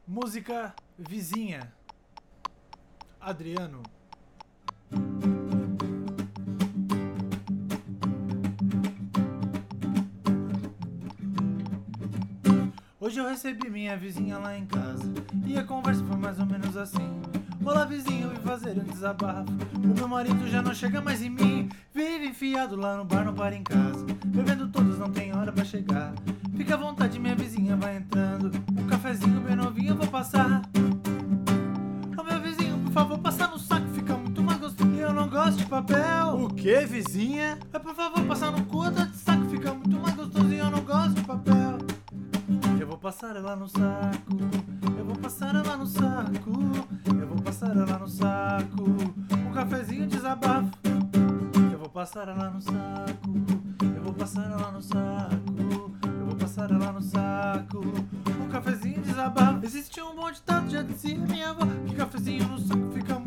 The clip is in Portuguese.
Música Vizinha, Adriano. Hoje eu recebi minha vizinha lá em casa e a conversa foi mais ou menos assim. Olá vizinho, eu vim fazer um desabafo. O meu marido já não chega mais em mim. Vive enfiado lá no bar, não para em casa. Bebendo todos, não tem hora pra chegar. Fica à vontade, minha vizinha vai entrando. Um cafezinho bem novinho eu vou passar. Ô meu vizinho, por favor, passa no saco. Fica muito mais gostoso e eu não gosto de papel. O que, vizinha? Por favor, passa no cu, eu tô de saco. Fica muito mais gostoso e eu não gosto de papel. Eu vou passar ela no saco. Eu vou passar ela no saco. Eu vou passar ela no saco. Um cafezinho desabafo. Eu vou passar ela no saco. Eu vou passar ela no saco. Eu vou passar ela no saco. Um cafezinho desabafo. Existe um bom ditado, já dizia minha avó, que cafezinho no saco fica